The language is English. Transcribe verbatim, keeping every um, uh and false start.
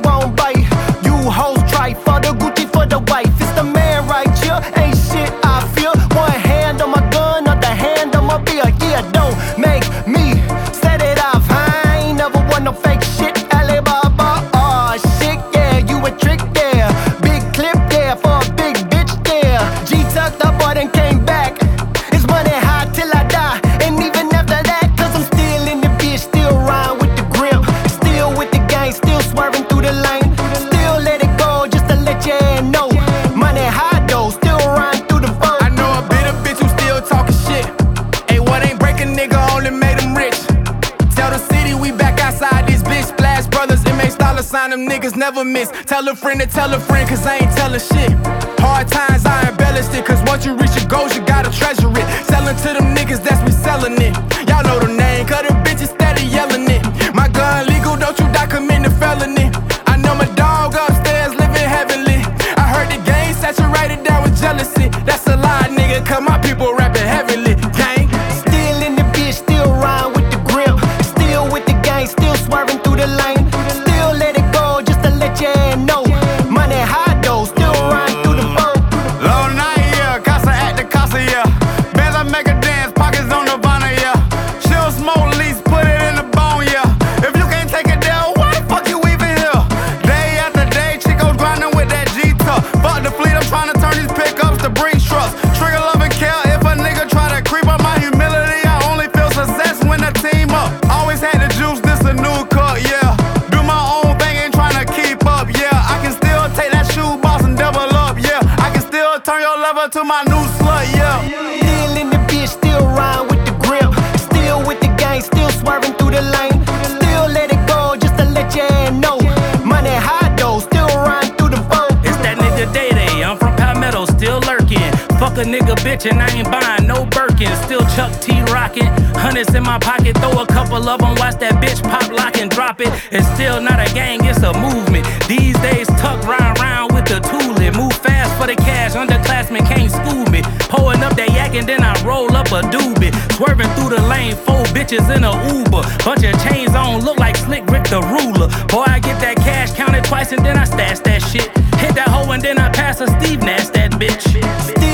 won't bite. You hoes try for the Gucci for the wife. It's the man right here, ain't shit I feel. One hand on my gun, other hand on my beer. Yeah, don't make me set it off. I ain't never want no fake shit. Alibaba, oh shit, yeah, you a trick there. Big clip there for a big bitch there. G tucked up, boy, then came back. It's money high till I die. And even after that, cause I'm still in the bitch, still riding with the grip. Still with the gang, still swerving through the lane. Still let it go just to let your head know. Money high though, still riding through the phone. I know a bit of bitch who still talking shit. Hey, what ain't break a nigga only made him rich. Tell the city we back outside this bitch. Splash Brothers, M A dollar sign, them niggas never miss. Tell a friend to tell a friend, cause I ain't telling shit. Hard times, I embellished it, cause once you reach your goals, you gotta treasure it. Selling to them niggas, that's we selling it. Y'all know the name, cause the bitches steady yelling it. My gun legal, don't you die commit a felony. I know my dog upstairs living heavenly. I heard the game saturated down with jealousy. That's a lie, nigga, cause my people rapping heavily. Gang. Still in the bitch, still riding with the grip. Still with the gang, still swerving through the lane. Still let it go just to let your head know. Money high though, still riding through the phone. Long night, yeah, Casa at the Casa, yeah. Bands I make a dance, pockets on Nirvana, yeah. She'll smoke lease, put it in the bone, yeah. If you can't take it down, why the fuck you even here? Day after day, Chico grinding with that G-Tuck. Fuck the fleet, I'm trying to turn these pickups to Brinks trucks. Trigger love and care, if a nigga try to creep up my humility, I only feel success when I team up. Always had the juice, this a new cut, yeah. Do my own thing, ain't trying to keep up, yeah. I can still take that shoe box and double up, yeah. I can still turn your lover to my new slut, yeah. Still in the bitch, still riding with the grip. Still with the gang, still swerving through the lane. Still let it go just to let your head know. Money high though, still riding through the phone. It's that nigga Day Day, I'm from Palmetto, still lurking. Fuck a nigga bitch and I ain't buying no Birkin. Still Chuck T rockin', hundreds in my pocket. Throw a couple of them, watch that bitch pop, lock and drop it. It's still not a gang, it's a movement. These days tuck round round with the toolie. Move fast for the cash, underclassmen can't school me. Pulling up that yak and then I roll up a doobie. Swerving through the lane, four bitches in a Uber. Bunch of chains on, look like Slick Rick the ruler. Boy, I get that cash, count it twice and then I stash that shit. Hit that hoe and then I pass a Steve Nash that bitch.